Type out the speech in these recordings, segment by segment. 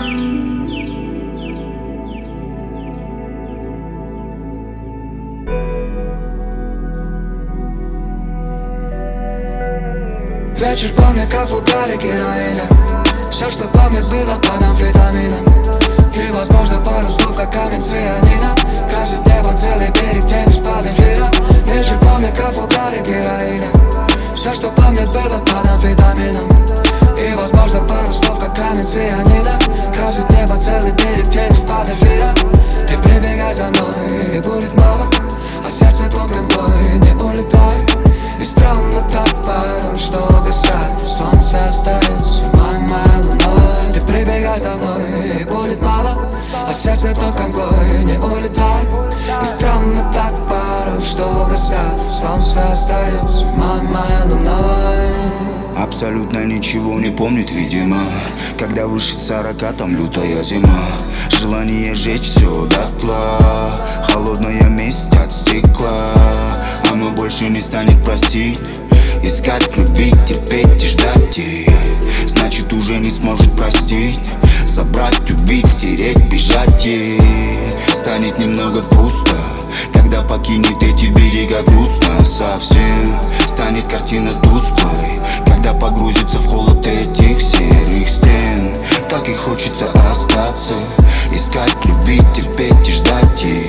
Вечер помню, как в угаре героиня. Все, что помнит, было под амфетамином. И, возможно, пару слов, как камень цианида. Красит небо целый берег, тень из-под эфира. Вечер помню, как в угаре героиня. Все, что помнит, было под амфетамином. И, возможно, пару слов, как камень цианида. Красит небо целый берег, тень из-под эфира. Ты прибегай за мной, и будет мало. А сердце тонкой бой, не улетай. И странно так порой, что угасает. Солнце остается моей луной. Ты прибегай за мной, и будет мало. А сердце тонкой мглой, не улетай. И странно так порой, что угасает. Солнце остается моей луной. Абсолютно ничего не помнит, видимо. Когда выше 40, там лютая зима. Желание жечь все дотла. Холодная месть от стекла. Оно больше не станет просить. Искать, любить, терпеть и ждать. И значит уже не сможет простить. Забрать, убить, стереть, бежать. И станет немного пусто, когда покинет эти берега грустно совсем. Станет картина тусклой, когда погрузится в холод этих серых стен. Так и хочется остаться. Искать, любить, терпеть и ждать. И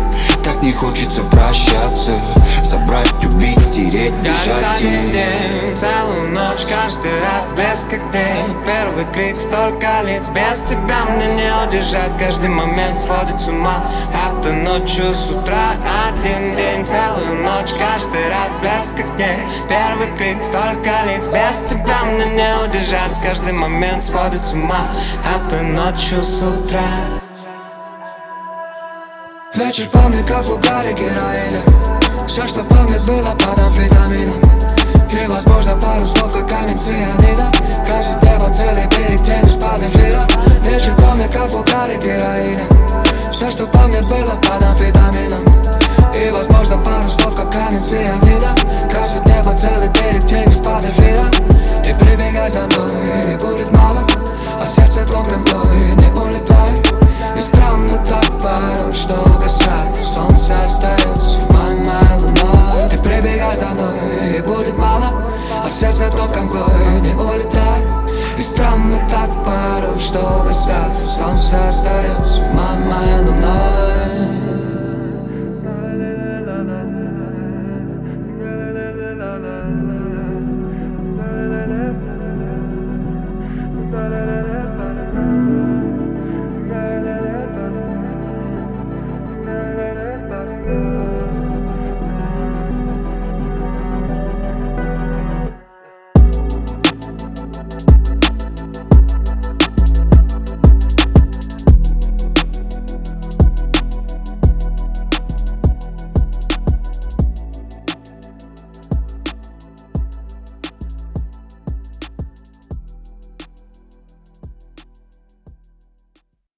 так не хочется прощаться. Забрать, убить, стереть, бежать. Каждый день, целую ночь, каждый раз блеск как день. Первый крик, столько лиц, без тебя мне не удержать. Каждый момент сводит с ума. Это ночью с утра, один день, целую ночь, каждый раз блеск как день. Первый крик, столько лиц, без тебя мне не удержать. Каждый момент сводит с ума. Это ночью с утра. Вечер помню, как в угаре героиня. Все, что помнит, было под амфетамином. И, возможно, пару слов, как камень цианида. Красит небо целый берег, тень из-под эфира. Вечер помню, как в угаре героиня. Все, что помнит, было под амфетамином. И, возможно, пару слов, как камень цианида. Красит небо целый берег, тень из-под эфира. Ты прибегай за мной, и будет мало. А сердце тонкой мглой, не улетай. И странно так порой, что угасает. Солнце остается моей луной. Ты прибегай за мной, и будет мало. А сердце тонкой мглой, не улетай. И странно так порой, что угасает. Солнце остается моей луной.